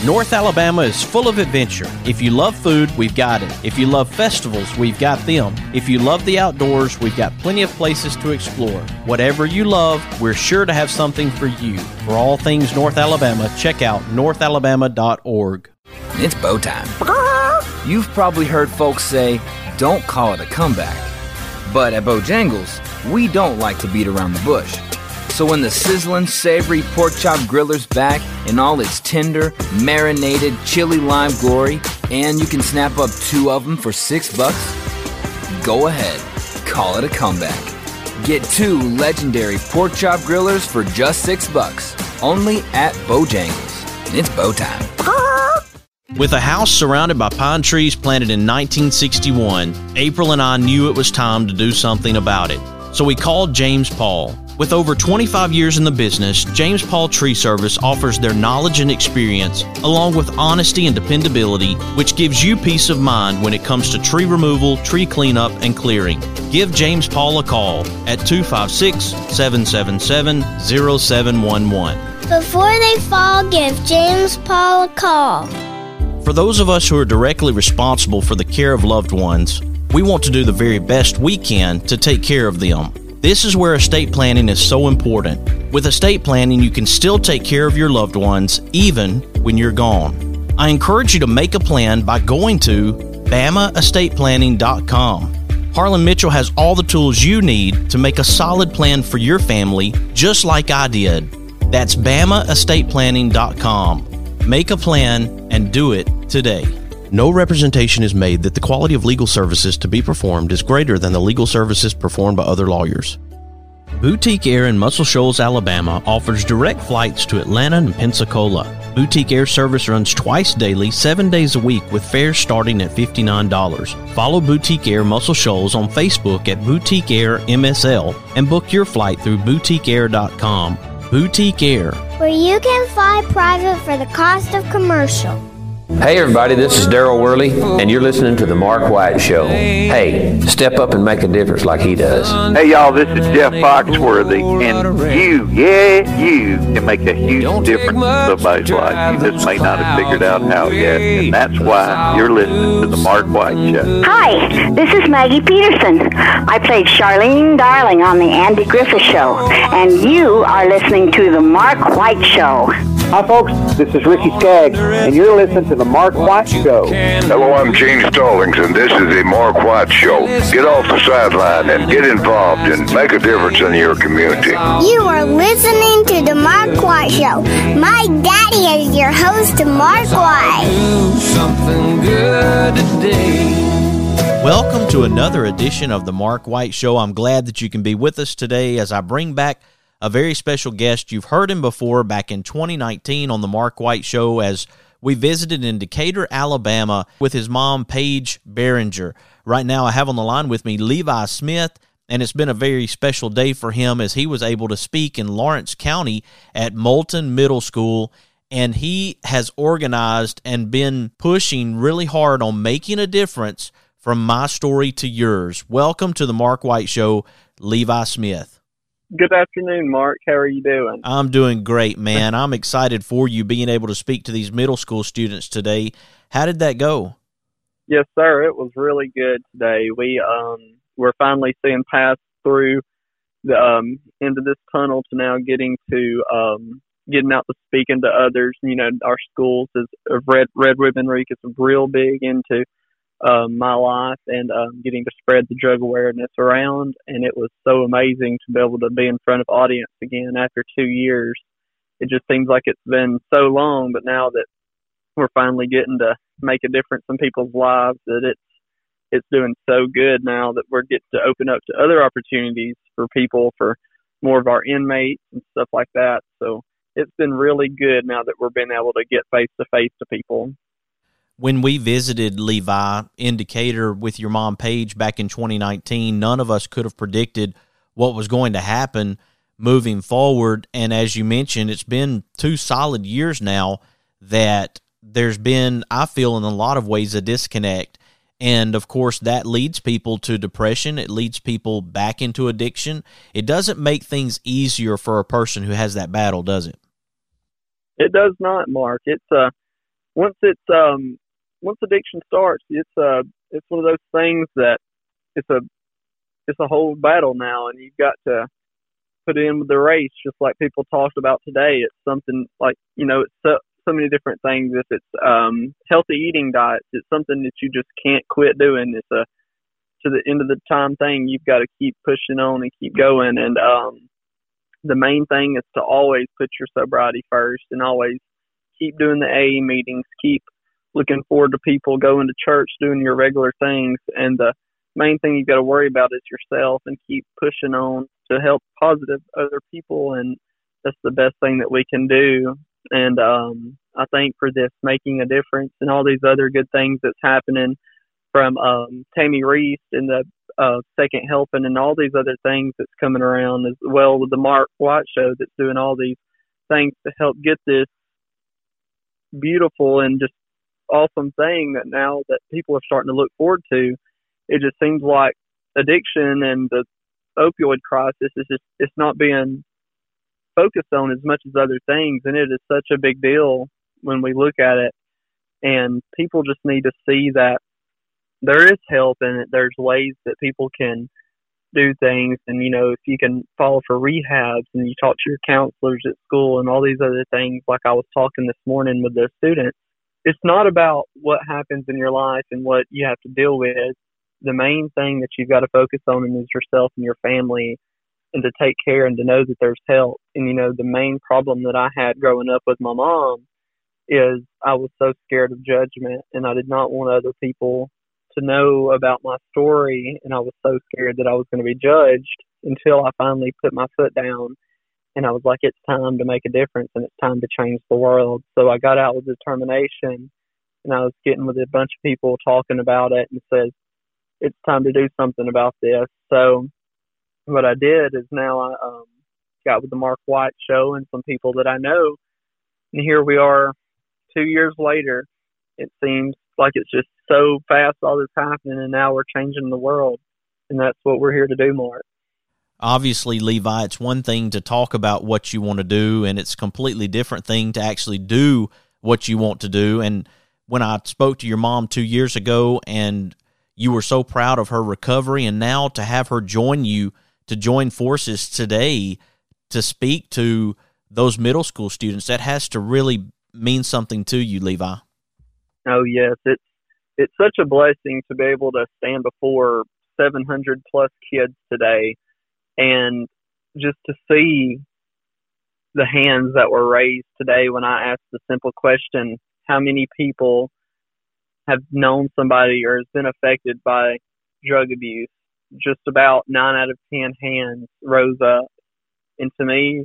North Alabama is full of adventure. If you love food, we've got it. If you love festivals, we've got them. If you love the outdoors, we've got plenty of places to explore. Whatever you love, we're sure to have something for you. For all things North Alabama, check out northalabama.org. It's bow time. You've probably heard folks say, don't call it a comeback. But at Bojangles, we don't like to beat around the bush. So when the sizzling, savory pork chop griller's back in all its tender, marinated, chili lime glory, and you can snap up 2 of them for $6, go ahead, call it a comeback. Get 2 legendary pork chop grillers for just $6, only at Bojangles. It's bow time. With a house surrounded by pine trees planted in 1961, April and I knew it was time to do something about it. So we called James Paul. With over 25 years in the business, James Paul Tree Service offers their knowledge and experience, along with honesty and dependability, which gives you peace of mind when it comes to tree removal, tree cleanup, and clearing. Give James Paul a call at 256-777-0711. Before they fall, give James Paul a call. For those of us who are directly responsible for the care of loved ones, we want to do the very best we can to take care of them. This is where estate planning is so important. With estate planning, you can still take care of your loved ones even when you're gone. I encourage you to make a plan by going to BamaEstatePlanning.com. Harlan Mitchell has all the tools you need to make a solid plan for your family, just like I did. That's BamaEstatePlanning.com. Make a plan and do it today. No representation is made that the quality of legal services to be performed is greater than the legal services performed by other lawyers. Boutique Air in Muscle Shoals, Alabama offers direct flights to Atlanta and Pensacola. Boutique Air service runs twice daily, 7 days a week with fares starting at $59. Follow Boutique Air Muscle Shoals on Facebook at Boutique Air MSL and book your flight through boutiqueair.com. Boutique Air, where you can fly private for the cost of commercial. Hey everybody, this is Daryl Worley, and you're listening to The Mark White Show. Hey, step up and make a difference like he does. Hey y'all, this is Jeff Foxworthy, and you can make a huge difference in somebody's life. You just may not have figured out how yet, and that's why you're listening to The Mark White Show. Hi, this is Maggie Peterson. I played Charlene Darling on The Andy Griffith Show, and you are listening to The Mark White Show. Hi folks, this is Ricky Skaggs, and you're listening to The Mark White Show. Hello, I'm Gene Stallings, and this is The Mark White Show. Get off the sideline and get involved and make a difference in your community. You are listening to The Mark White Show. My daddy is your host, Mark White. Do something good today. Welcome to another edition of The Mark White Show. I'm glad that you can be with us today as I bring back a very special guest. You've heard him before back in 2019 on The Mark White Show as we visited in Decatur, Alabama with his mom, Paige Behringer. Right now I have on the line with me Levi Smith, and it's been a very special day for him as he was able to speak in Lawrence County at Moulton Middle School, and he has organized and been pushing really hard on making a difference from my story to yours. Welcome to The Mark White Show, Levi Smith. Good afternoon, Mark. How are you doing? I'm doing great, man. I'm excited for you being able to speak to these middle school students today. How did that go? Yes, sir. It was really good today. We're finally seeing past through the into this tunnel to now getting out to speaking to others. You know, our schools is Red Ribbon Week is real big into my life and getting to spread the drug awareness around, and it was so amazing to be able to be in front of audience again after 2 years. It just seems like it's been so long, but now that we're finally getting to make a difference in people's lives, that it's doing so good now that we're getting to open up to other opportunities for people, for more of our inmates and stuff like that. So it's been really good now that we're being able to get face to face to people. When we visited Levi in Decatur with your mom, Paige, back in 2019, none of us could have predicted what was going to happen moving forward. And as you mentioned, it's been 2 solid years now that there's been, I feel, in a lot of ways, a disconnect. And, of course, that leads people to depression. It leads people back into addiction. It doesn't make things easier for a person who has that battle, does it? It does not, Mark. It's once addiction starts, it's one of those things that it's a whole battle now, and you've got to put in with the race, just like people talked about today. It's something like, it's so many different things. If it's healthy eating diets, it's something that you just can't quit doing. It's a to the end of the time thing. You've got to keep pushing on and keep going. And the main thing is to always put your sobriety first, and always keep doing the AA meetings, keep looking forward to people, going to church, doing your regular things. And the main thing you've got to worry about is yourself, and keep pushing on to help positive other people. And that's the best thing that we can do. And I think for this making a difference and all these other good things that's happening from Tammy Reese and the Second Helping and all these other things that's coming around, as well with the Mark White Show that's doing all these things to help get this beautiful and just awesome thing that now that people are starting to look forward to. It just seems like addiction and the opioid crisis is just, it's not being focused on as much as other things, and it is such a big deal when we look at it. And people just need to see that there is help, and there's ways that people can do things. And if you can follow for rehabs, and you talk to your counselors at school and all these other things, like I was talking this morning with the students, it's not about what happens in your life and what you have to deal with. The main thing that you've got to focus on is yourself and your family, and to take care and to know that there's help. And, the main problem that I had growing up with my mom is I was so scared of judgment, and I did not want other people to know about my story. And I was so scared that I was going to be judged, until I finally put my foot down, and I was like, it's time to make a difference, and it's time to change the world. So I got out with determination, and I was getting with a bunch of people talking about it, and said, it's time to do something about this. So what I did is now I got with the Mark White Show and some people that I know, and here we are 2 years later. It seems like it's just so fast all this happening, and now we're changing the world, and that's what we're here to do, Mark. Obviously, Levi, it's one thing to talk about what you want to do, and it's a completely different thing to actually do what you want to do. And when I spoke to your mom 2 years ago, and you were so proud of her recovery, and now to have her join you, to join forces today to speak to those middle school students, that has to really mean something to you, Levi. Oh, yes. It's such a blessing to be able to stand before 700 plus kids today, and just to see the hands that were raised today when I asked the simple question, how many people have known somebody or has been affected by drug abuse? Just about 9 out of 10 hands rose up. And to me,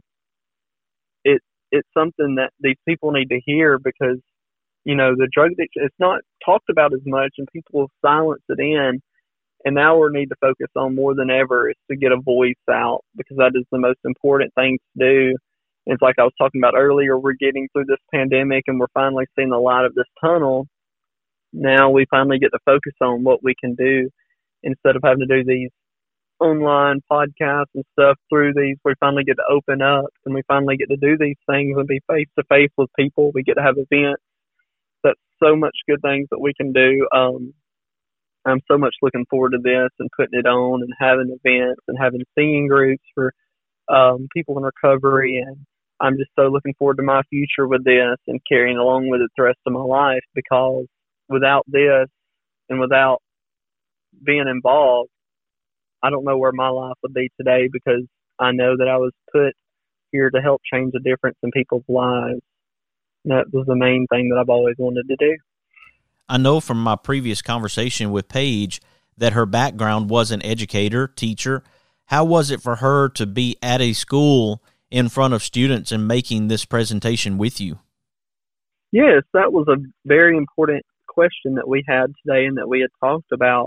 it's something that these people need to hear, because, the drug addiction, it's not talked about as much, and people silence it in. And now we need to focus on more than ever is to get a voice out, because that is the most important thing to do. It's like I was talking about earlier, we're getting through this pandemic, and we're finally seeing the light of this tunnel. Now we finally get to focus on what we can do, instead of having to do these online podcasts and stuff through these. We finally get to open up, and we finally get to do these things and be face to face with people. We get to have events. That's so much good things that we can do. I'm so much looking forward to this and putting it on and having events and having singing groups for people in recovery. And I'm just so looking forward to my future with this and carrying along with it the rest of my life, because without this and without being involved, I don't know where my life would be today, because I know that I was put here to help change a difference in people's lives. And that was the main thing that I've always wanted to do. I know from my previous conversation with Paige that her background was an educator, teacher. How was it for her to be at a school in front of students and making this presentation with you? Yes, that was a very important question that we had today and that we had talked about.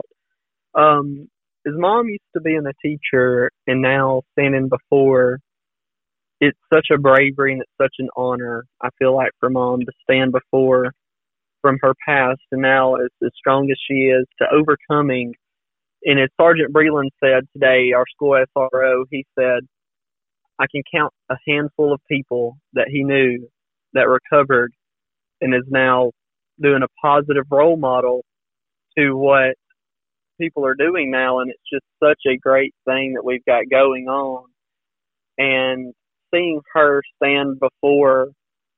His mom used to being a teacher, and now standing before, it's such a bravery and it's such an honor, I feel like, for Mom to stand before, from her past and now as strong as she is, to overcoming. And as Sergeant Breland said today, our school SRO, he said, I can count a handful of people that he knew that recovered and is now doing a positive role model to what people are doing now, and it's just such a great thing that we've got going on. And seeing her stand before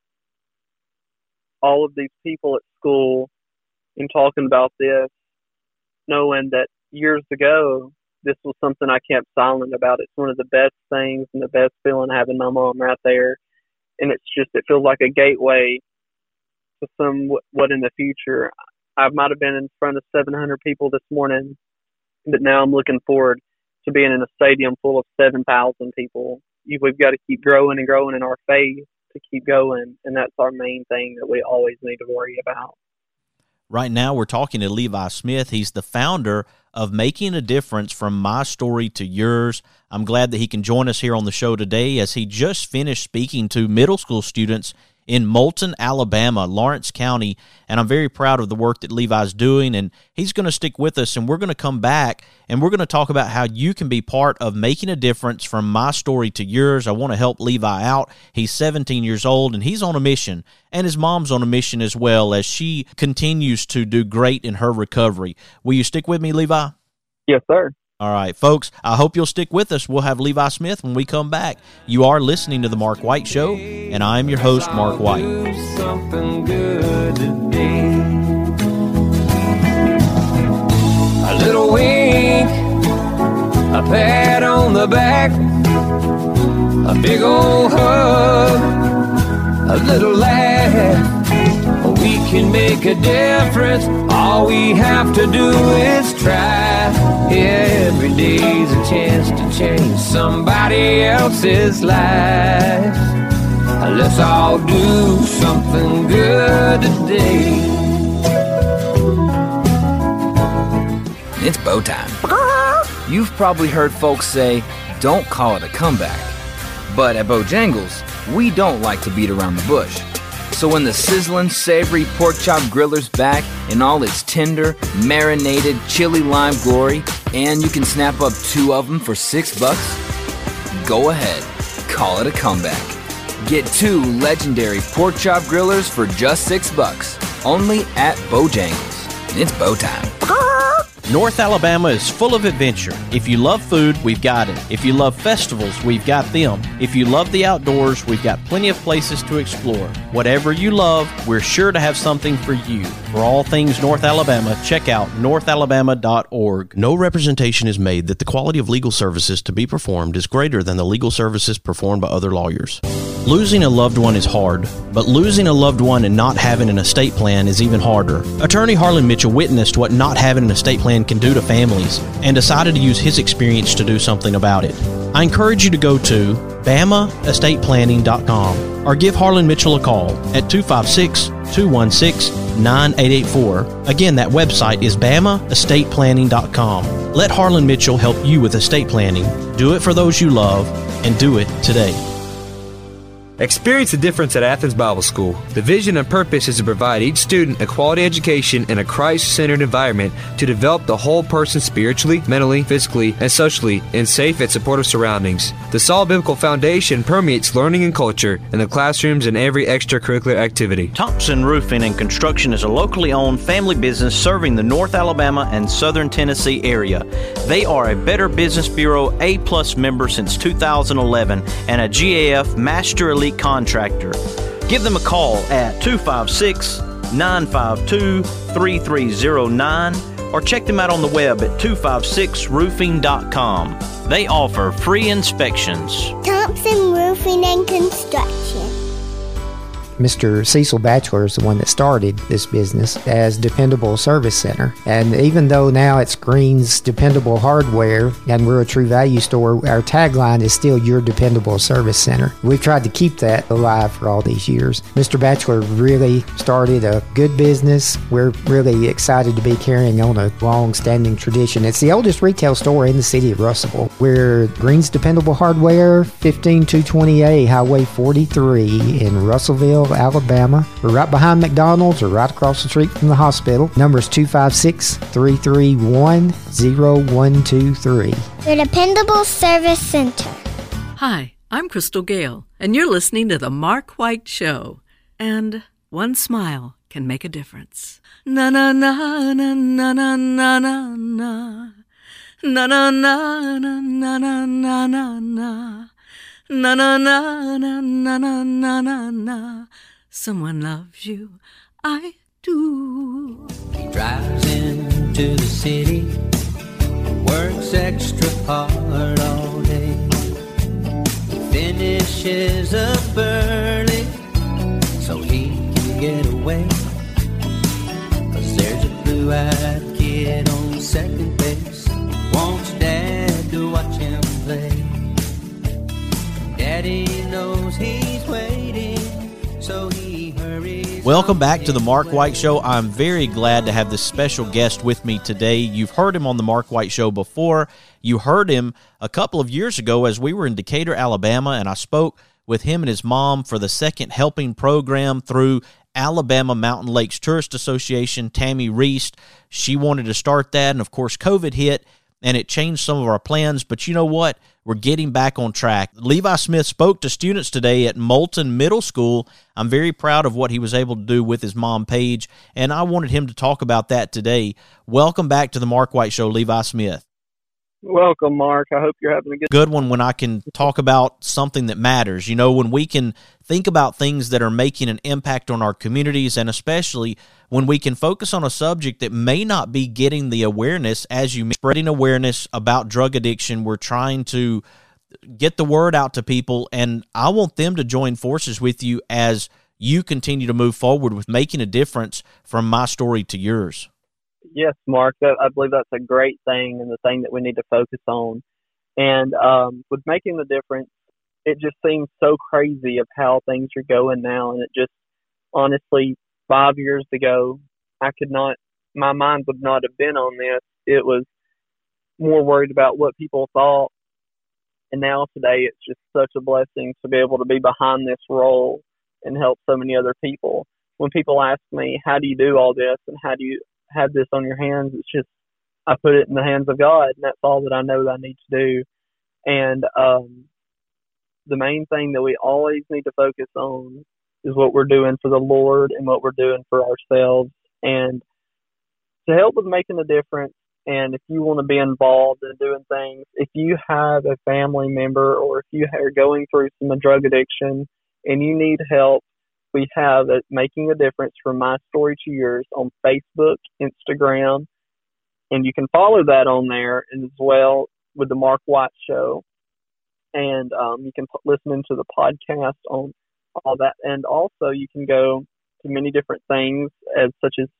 all of these people at school and talking about this, knowing that years ago this was something I kept silent about. It's one of the best things and the best feeling having my mom right there. And it feels like a gateway to somewhat in the future. I might have been in front of 700 people this morning, but now I'm looking forward to being in a stadium full of 7,000 people. We've got to keep growing and growing in our faith to keep going, and that's our main thing that we always need to worry about. Right now, we're talking to Levi Smith. He's the founder of Making a Difference, From My Story to Yours. I'm glad that he can join us here on the show today, as he just finished speaking to middle school students in Moulton, Alabama, Lawrence County, and I'm very proud of the work that Levi's doing, and he's going to stick with us, and we're going to come back, and we're going to talk about how you can be part of making a difference from my story to yours. I want to help Levi out. He's 17 years old, and he's on a mission, and his mom's on a mission as well, as she continues to do great in her recovery. Will you stick with me, Levi? Yes, sir. All right, folks, I hope you'll stick with us. We'll have Levi Smith when we come back. You are listening to The Mark White Show, and I'm your host, Mark White. Something good today. A little wink, a pat on the back, a big old hug, a little laugh. We can make a difference. All we have to do is try. Every day's a chance to change somebody else's life. Let's all do something good today. It's bow time. You've probably heard folks say, don't call it a comeback. But at Bojangles, we don't like to beat around the bush. So when the sizzling, savory pork chop griller's back in all its tender, marinated, chili lime glory, and you can snap up 2 of them for $6, go ahead, call it a comeback. Get 2 legendary pork chop grillers for just $6, only at Bojangles. It's bow time. North Alabama is full of adventure. If you love food, we've got it. If you love festivals, we've got them. If you love the outdoors, we've got plenty of places to explore. Whatever you love, we're sure to have something for you. For all things North Alabama, check out northalabama.org. No representation is made that the quality of legal services to be performed is greater than the legal services performed by other lawyers. Losing a loved one is hard, but losing a loved one and not having an estate plan is even harder. Attorney Harlan Mitchell witnessed what not having an estate plan can do to families and decided to use his experience to do something about it. I encourage you to go to BamaEstatePlanning.com or give Harlan Mitchell a call at 256-216-9884. Again, that website is BamaEstatePlanning.com. Let Harlan Mitchell help you with estate planning. Do it for those you love, and do it today. Experience the difference at Athens Bible School. The vision and purpose is to provide each student a quality education in a Christ-centered environment to develop the whole person spiritually, mentally, physically, and socially in safe and supportive surroundings. The solid biblical foundation permeates learning and culture in the classrooms and every extracurricular activity. Thompson Roofing and Construction is a locally owned family business serving the North Alabama and Southern Tennessee area. They are a Better Business Bureau A+ member since 2011 and a GAF Master Elite contractor. Give them a call at 256-952-3309 or check them out on the web at 256roofing.com. They offer free inspections. Thompson Roofing and Construction. Mr. Cecil Batchelor is the one that started this business as Dependable Service Center. And even though now it's Green's Dependable Hardware and we're a True Value store, our tagline is still Your Dependable Service Center. We've tried to keep that alive for all these years. Mr. Batchelor really started a good business. We're really excited to be carrying on a long-standing tradition. It's the oldest retail store in the city of Russellville. We're Green's Dependable Hardware, 15220A Highway 43 in Russellville, Alabama. We're right behind McDonald's or right across the street from the hospital. Number is 256-331-0123. Your Dependable Service Center. Hi, I'm Crystal Gale, and you're listening to The Mark White Show. And one smile can make a difference. Na na na na na na na na na. Na na na na na na na na na. Na na na na na na na na na. Someone loves you, I do. He drives into the city, works extra hard all day. He finishes up early so he can get away. 'Cause there's a blue-eyed kid on second base, wants Dad to watch him play. Daddy knows he's waiting, so he hurries. Welcome back to the Mark White Show. I'm very glad to have this special guest with me today. You've heard him on the Mark White Show before. You heard him a couple of years ago as we were in Decatur, Alabama, and I spoke with him and his mom for the Second Helping program through Alabama Mountain Lakes Tourist Association. Tammy Reist, she wanted to start that, and of course COVID hit, and it changed some of our plans, but you know what? We're getting back on track. Levi Smith spoke to students today at Moulton Middle School. I'm very proud of what he was able to do with his mom, Paige, and I wanted him to talk about that today. Welcome back to the Mark White Show, Levi Smith. Welcome, Mark. I hope you're having a good one when I can talk about something that matters. You know, when we can think about things that are making an impact on our communities, and especially when we can focus on a subject that may not be getting the awareness, as you spreading awareness about drug addiction. We're trying to get the word out to people, and I want them to join forces with you as you continue to move forward with making a difference from my story to yours. Yes, Mark, I believe that's a great thing and the thing that we need to focus on. And with making the difference, it just seems so crazy of how things are going now. And it just, honestly, 5 years ago, my mind would not have been on this. It was more worried about what people thought. And now today, it's just such a blessing to be able to be behind this role and help so many other people. When people ask me, how do you do all this and how do you have this on your hands, it's just I put it in the hands of God, and that's all that I know that I need to do. And the main thing that we always need to focus on is what we're doing for the Lord and what we're doing for ourselves, and to help with making a difference. And if you want to be involved in doing things, if you have a family member or if you are going through some drug addiction and you need help, we have it Making a Difference from My Story to Yours on Facebook, Instagram, and you can follow that on there as well with the Mark White Show. And you can listen into the podcast on all that. And also you can go to many different things such as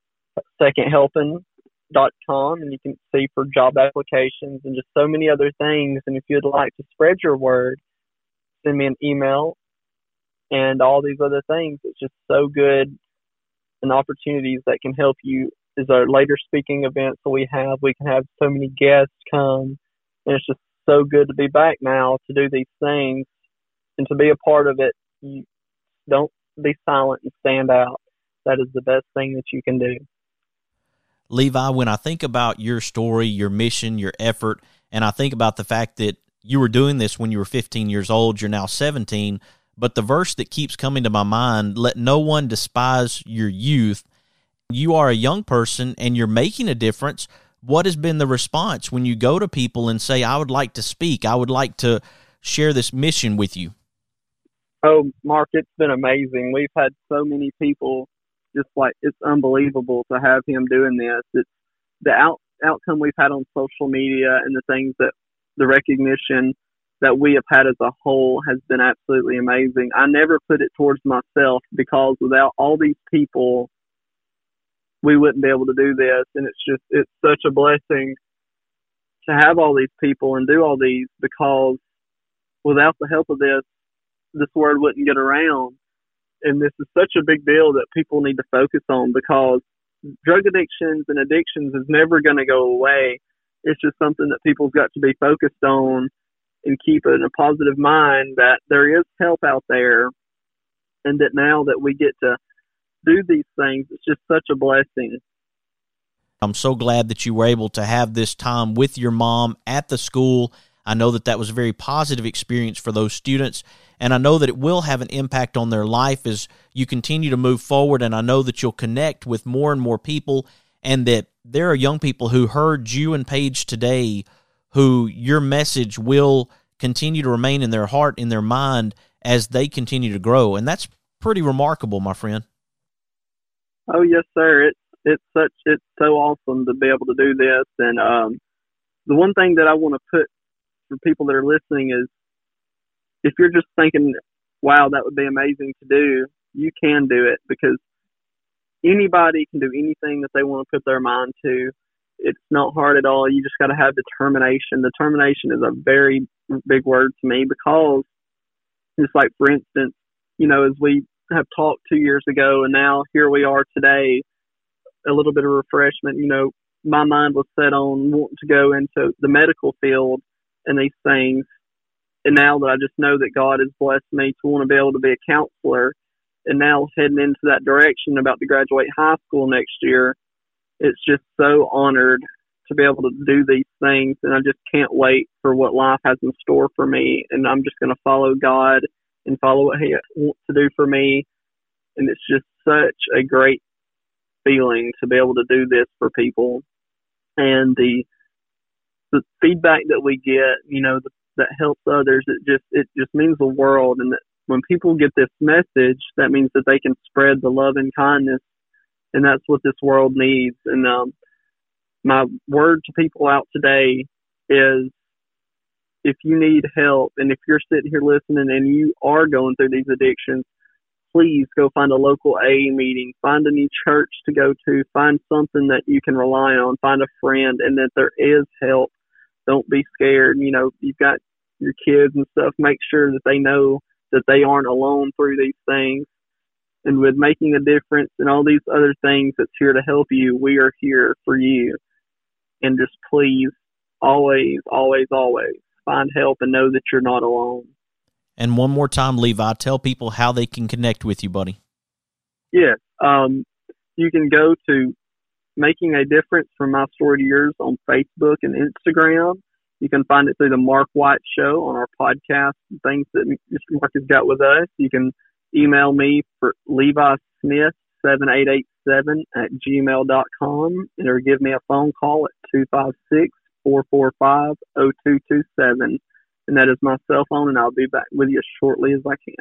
secondhelping.com, and you can see for job applications and just so many other things. And if you'd like to spread your word, send me an email. And all these other things. It's just so good, and opportunities that can help you is our later speaking events that we have. We can have so many guests come, and it's just so good to be back now to do these things and to be a part of it. You don't be silent and stand out. That is the best thing that you can do. Levi, when I think about your story, your mission, your effort, and I think about the fact that you were doing this when you were 15 years old, you're now 17, but the verse that keeps coming to my mind, let no one despise your youth. You are a young person and you're making a difference. What has been the response when you go to people and say, I would like to speak, I would like to share this mission with you? Oh, Mark, it's been amazing. We've had so many people, just like, it's unbelievable to have him doing this. It's the outcome we've had on social media and the things that the recognition that we have had as a whole has been absolutely amazing. I never put it towards myself, because without all these people, we wouldn't be able to do this. And it's such a blessing to have all these people and do all these, because without the help of this word wouldn't get around. And this is such a big deal that people need to focus on, because drug addictions and addictions is never going to go away. It's just something that people's got to be focused on and keep in a positive mind that there is help out there, and that now that we get to do these things, it's just such a blessing. I'm so glad that you were able to have this time with your mom at the school. I know that that was a very positive experience for those students, and I know that it will have an impact on their life as you continue to move forward, and I know that you'll connect with more and more people, and that there are young people who heard you and Paige today who your message will continue to remain in their heart, in their mind, as they continue to grow, and that's pretty remarkable, my friend. Oh, yes, sir. It's so awesome to be able to do this, and the one thing that I want to put for people that are listening is, if you're just thinking, wow, that would be amazing to do, you can do it, because anybody can do anything that they want to put their mind to. It's not hard at all. You just got to have determination. Determination is a very big word to me, because just like, for instance, as we have talked 2 years ago and now here we are today, a little bit of refreshment, my mind was set on wanting to go into the medical field and these things. And now that I just know that God has blessed me to want to be able to be a counselor, and now heading into that direction, about to graduate high school next year, it's just so honored to be able to do these things. And I just can't wait for what life has in store for me. And I'm just going to follow God and follow what He wants to do for me. And it's just such a great feeling to be able to do this for people. And the feedback that we get, that helps others, it just means the world. And that when people get this message, that means that they can spread the love and kindness, and that's what this world needs. And my word to people out today is, if you need help, and if you're sitting here listening and you are going through these addictions, please go find a local AA meeting, find a new church to go to, find something that you can rely on, find a friend, and that there is help. Don't be scared. You've got your kids and stuff. Make sure that they know that they aren't alone through these things. And with Making a Difference and all these other things that's here to help you, we are here for you. And just please, always, always, always find help and know that you're not alone. And one more time, Levi, tell people how they can connect with you, buddy. Yes. You can go to Making a Difference from My Story to Yours on Facebook and Instagram. You can find it through the Mark White Show on our podcast and things that Mr. Mark has got with us. You can email me for levismith7887@gmail.com, or give me a phone call at 256-445-0227. And that is my cell phone, and I'll be back with you as shortly as I can.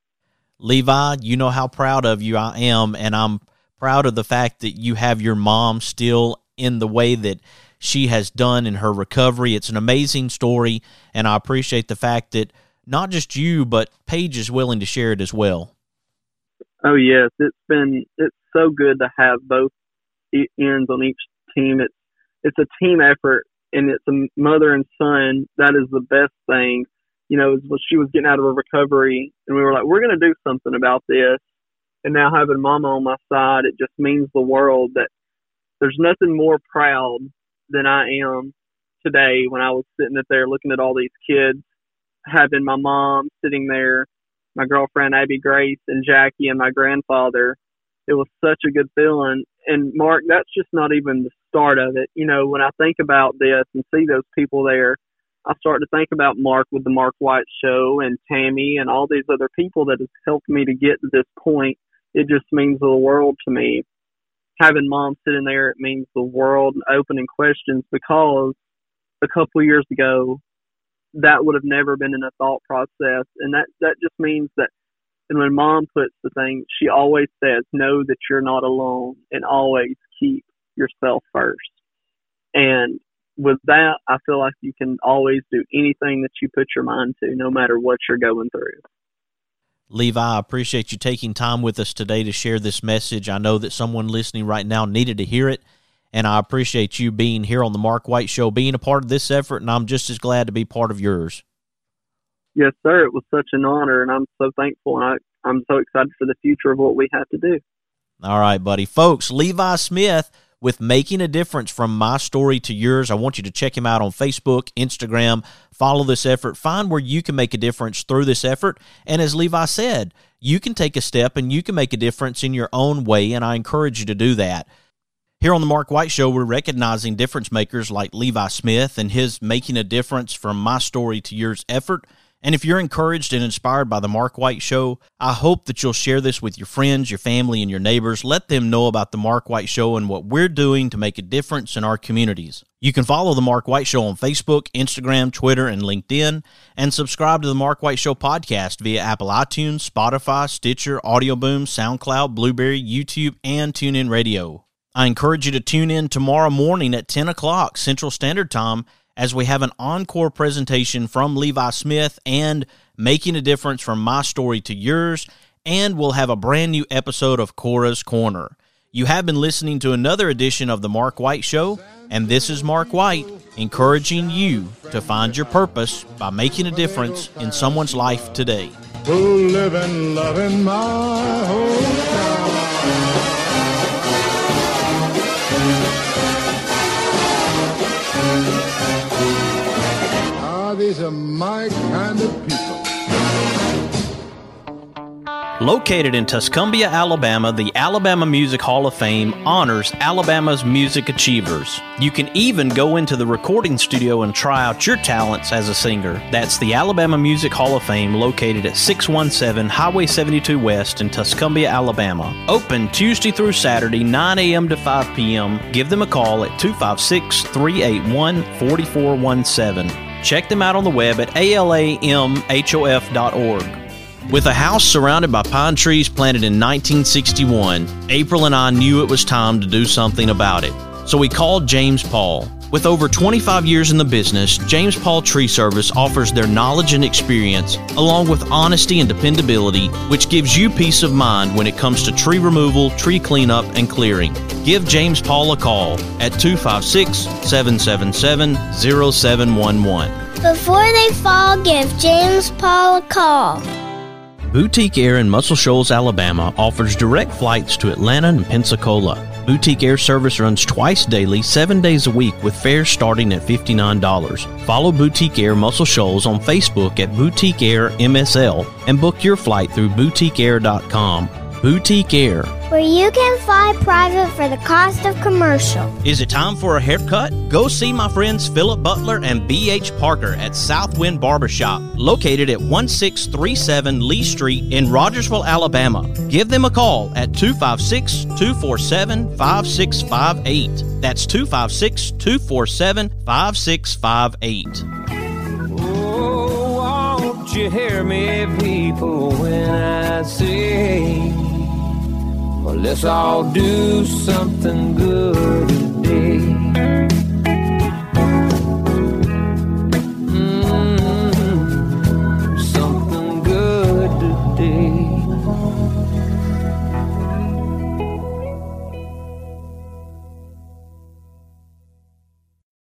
Levi, you know how proud of you I am, and I'm proud of the fact that you have your mom still in the way that she has done in her recovery. It's an amazing story, and I appreciate the fact that not just you, but Paige is willing to share it as well. Oh, yes. It's so good to have both ends on each team. It's a team effort, and it's a mother and son. That is the best thing. When she was getting out of her recovery, and we were like, we're going to do something about this. And now having Mama on my side, it just means the world. That there's nothing more proud than I am today when I was sitting up there looking at all these kids, having my mom sitting there, my girlfriend Abby Grace and Jackie, and my grandfather. It was such a good feeling. And Mark, that's just not even the start of it. When I think about this and see those people there, I start to think about Mark with the Mark White Show, and Tammy, and all these other people that have helped me to get to this point. It just means the world to me. Having Mom sitting there, it means the world, and opening questions, because a couple of years ago, that would have never been in a thought process. And that just means that, and when Mom puts the thing, she always says, know that you're not alone, and always keep yourself first. And with that, I feel like you can always do anything that you put your mind to, no matter what you're going through. Levi, I appreciate you taking time with us today to share this message. I know that someone listening right now needed to hear it, and I appreciate you being here on the Mark White Show, being a part of this effort, and I'm just as glad to be part of yours. Yes, sir. It was such an honor, and I'm so thankful, and I'm so excited for the future of what we have to do. All right, buddy. Folks, Levi Smith with Making a Difference from My Story to Yours. I want you to check him out on Facebook, Instagram, follow this effort, find where you can make a difference through this effort. And as Levi said, you can take a step and you can make a difference in your own way, and I encourage you to do that. Here on the Mark White Show, we're recognizing difference makers like Levi Smith and his Making a Difference from My Story to Yours effort. And if you're encouraged and inspired by the Mark White Show, I hope that you'll share this with your friends, your family, and your neighbors. Let them know about the Mark White Show and what we're doing to make a difference in our communities. You can follow the Mark White Show on Facebook, Instagram, Twitter, and LinkedIn, and subscribe to the Mark White Show podcast via Apple iTunes, Spotify, Stitcher, Audioboom, SoundCloud, Blueberry, YouTube, and TuneIn Radio. I encourage you to tune in tomorrow morning at 10 o'clock Central Standard Time as we have an encore presentation from Levi Smith and Making a Difference from My Story to Yours, and we'll have a brand new episode of Cora's Corner. You have been listening to another edition of the Mark White Show, and this is Mark White encouraging you to find your purpose by making a difference in someone's life today. Who live and love in my hometown. These are my kind of people. Located in Tuscumbia, Alabama, the Alabama Music Hall of Fame honors Alabama's music achievers. You can even go into the recording studio and try out your talents as a singer. That's the Alabama Music Hall of Fame, located at 617 Highway 72 West in Tuscumbia, Alabama. Open Tuesday through Saturday, 9 a.m. to 5 p.m. Give them a call at 256-381-4417. Check them out on the web at alamhof.org. With a house surrounded by pine trees planted in 1961, April and I knew it was time to do something about it. So we called James Paul. With over 25 years in the business, James Paul Tree Service offers their knowledge and experience, along with honesty and dependability, which gives you peace of mind when it comes to tree removal, tree cleanup, and clearing. Give James Paul a call at 256-777-0711. Before they fall, give James Paul a call. Boutique Air in Muscle Shoals, Alabama offers direct flights to Atlanta and Pensacola. Boutique Air service runs twice daily, 7 days a week, with fares starting at $59. Follow Boutique Air Muscle Shoals on Facebook at Boutique Air MSL and book your flight through boutiqueair.com. Boutique Air, where you can fly private for the cost of commercial. Is it time for a haircut? Go see my friends Philip Butler and B.H. Parker at Southwind Barbershop, located at 1637 Lee Street in Rogersville, Alabama. Give them a call at 256-247-5658. That's 256-247-5658. Oh, won't you hear me, people, when I say, well, let's all do something good today.